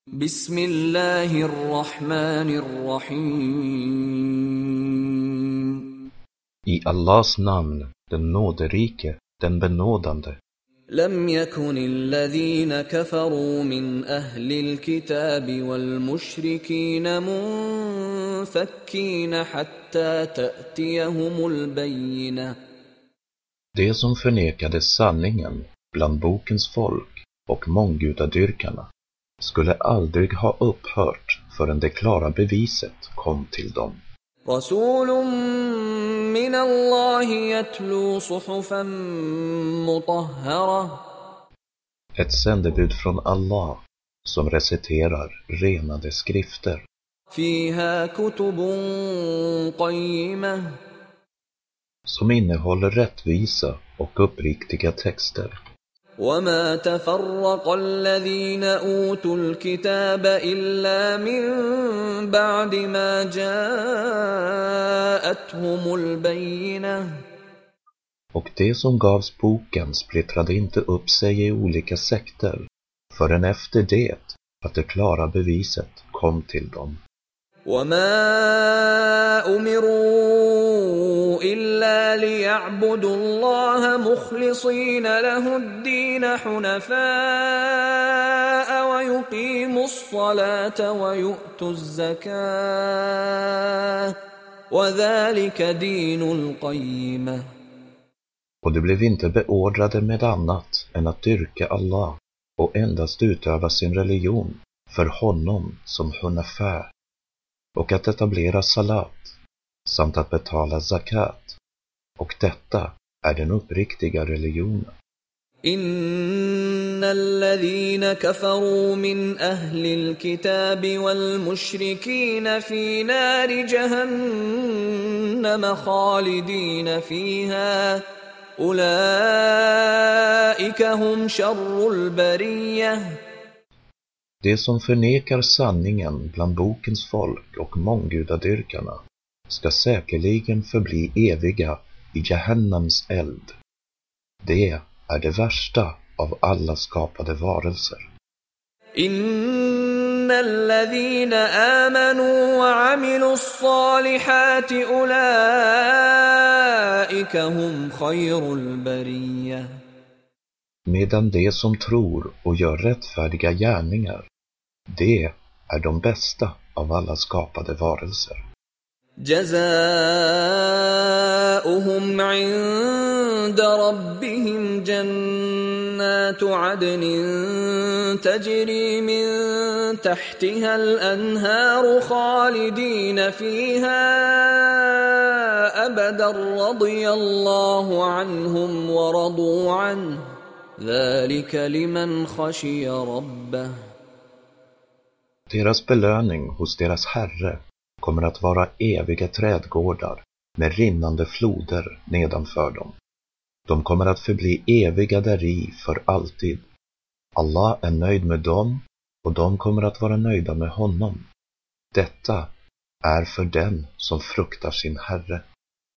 Bismillahirrahmanirrahim. I Allahs namn, den nåderike, den benådande. لم يكن الذين كفروا من أهل الكتاب والمشركين منفكين حتى تأتيهم البينة. Det som förnekade sanningen bland bokens folk och månggudadyrkarna skulle aldrig ha upphört förrän det klara beviset kom till dem. رسول من الله يتلو صحفا مطهرة. Ett sändebud från Allah som reciterar renade skrifter. فيها كتب قيمة. Som innehåller rättvisa och uppriktiga texter. وما تفرق الذين أوتوا الكتاب إلا من بعد ما جاءتهم البينة. Och det som gavs boken splittrade inte upp sig i olika sekter förrän efter det att det klara beviset kom till dem. وما أمروا إلا ليعبدوا الله مخلصين له الدين حنفاء ويقيموا الصلاة ويؤتوا الزكاة وذلك دين القيمة. Och de blev inte beordrade med annat än att dyrka Allah och endast utöva sin religion för honom som hunafa, och att etablera salat samt att betala zakat, och detta är den uppriktiga religionen. إن الذين كفروا من أهل الكتاب والمشركين في نار جهنم خالدين فيها أولئك هم شر البرية. Det som förnekar sanningen bland bokens folk och månggudadyrkarna ska säkerligen förbli eviga i Jahannams eld. Det är det värsta av alla skapade varelser. Innal ladhina amanu wa amilus salihati ulaika hum khayrul bariyah. Medan det som tror och gör rättfärdiga gärningar, det är de bästa av alla skapade varelser. جزاؤهم عند ربهم جنات عدن تجري من تحتها الأنهار خالدين فيها أبدا رضي الله عنهم ورضوا عنه ذلك لمن خشي ربه. Deras belöning hos deras Herre kommer att vara eviga trädgårdar med rinnande floder nedanför dem. De kommer att förbli eviga däri för alltid. Allah är nöjd med dem och de kommer att vara nöjda med honom. Detta är för den som fruktar sin Herre.